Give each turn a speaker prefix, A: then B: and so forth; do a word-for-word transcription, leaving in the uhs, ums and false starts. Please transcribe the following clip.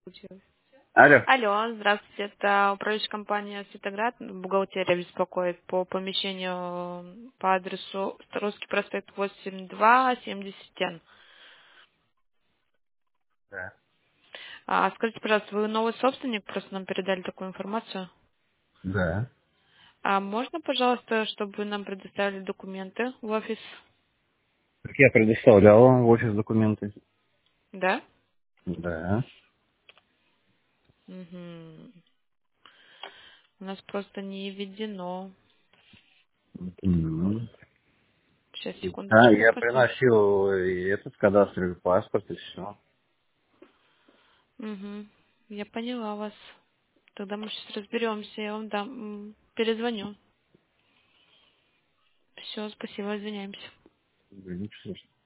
A: Алло.
B: Алло, здравствуйте. Это управляющая компания «Светоград». Бухгалтерия беспокоит по помещению по адресу Русский проспект восемь два семьдесят Н.
A: Да.
B: А, скажите, пожалуйста, вы новый собственник? Просто нам передали такую информацию.
A: Да.
B: А можно, пожалуйста, чтобы вы нам предоставили документы в офис?
A: Так я предоставлял вам в офис документы.
B: Да?
A: Да.
B: Мгм. У нас просто не введено.
A: М.
B: Сейчас,
A: А,
B: секундочку,
A: я
B: посмотрим.
A: приносил и этот кадастровый паспорт и все.
B: Угу. Я поняла вас. Тогда мы сейчас разберемся, я вам дам, м, перезвоню. Все, спасибо, извиняемся.